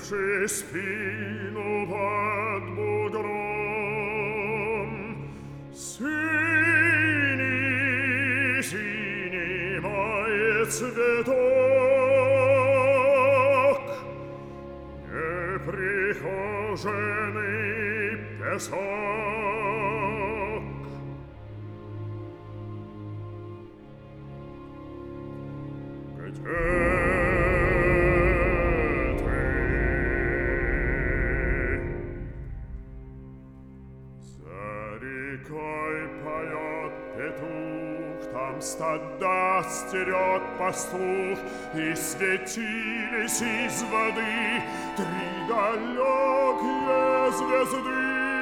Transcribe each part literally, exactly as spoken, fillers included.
согнувши спину под бугром. Синий, синий мой цветок, неприхоженный песок. Где там стада стерег пастух, и светились из воды три далекие звезды.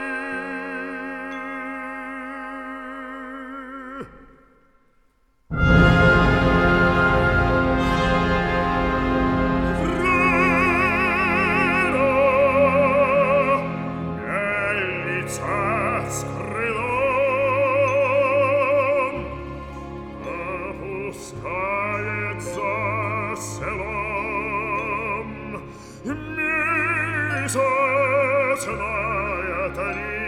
Месяцная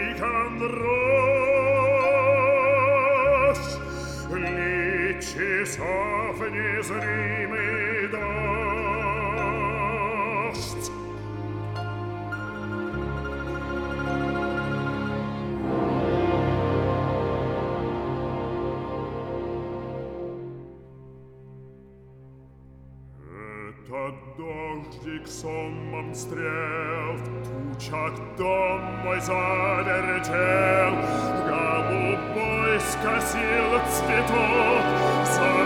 Никандрось, лик часов незримый дождь. Этот дождик сомом стрел в тучах дом мой завертел, голубой скосил цветок.